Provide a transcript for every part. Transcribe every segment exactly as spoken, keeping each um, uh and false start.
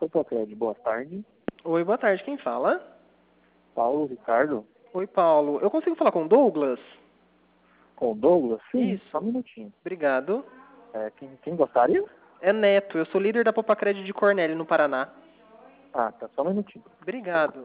Fotocred, boa tarde. Oi, boa tarde. Quem fala? Paulo Ricardo. Oi, Paulo. Eu consigo falar com o Douglas? Com o Douglas? Sim, Isso. só um minutinho. Obrigado. É, quem, quem gostaria? É Neto. Eu sou líder da Popacred de Cornélio, no Paraná. Ah, tá, só um minutinho. Obrigado.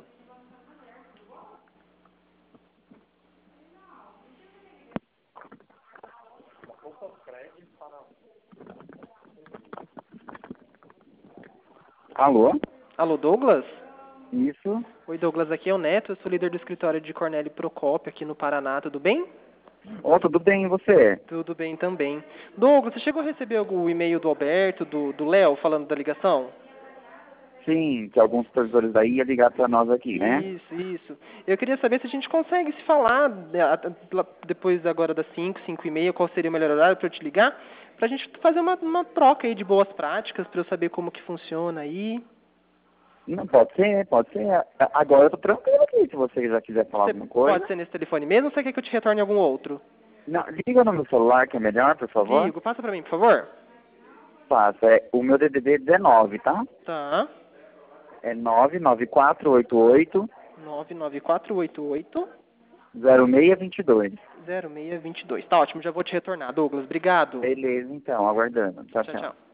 Alô? Alô, Douglas? Isso. Oi, Douglas. Aqui é o Neto. Eu sou líder do escritório de Cornélio Procópio, aqui no Paraná. Tudo bem? Ó, tudo bem, e você? Tudo bem também. Douglas, você chegou a receber algum e-mail do Alberto, do do Léo, falando da ligação? Sim, que alguns supervisores daí iam ligar pra nós aqui, né? Isso, isso. Eu queria saber se a gente consegue se falar né, a- a- depois agora das cinco, cinco e meia, qual seria o melhor horário para eu te ligar, para a gente fazer uma, uma troca aí de boas práticas, para eu saber como que funciona aí. Não, pode ser, pode ser. A- Agora eu tô tranquilo aqui, se você já quiser falar Você alguma pode coisa. ser nesse telefone mesmo ou você quer que eu te retorne algum outro? Não, liga no meu celular, que é melhor, por favor. Ligo, passa para mim, por favor. Passa, é o meu D D D é dezenove, tá? Tá. É nove nove quatro oito oito nove nove quatro oito oito zero seis dois dois. zero seis dois dois. Tá ótimo, já vou te retornar, Douglas. Obrigado. Beleza, então, aguardando. Tchau, Tchau, tchau. tchau.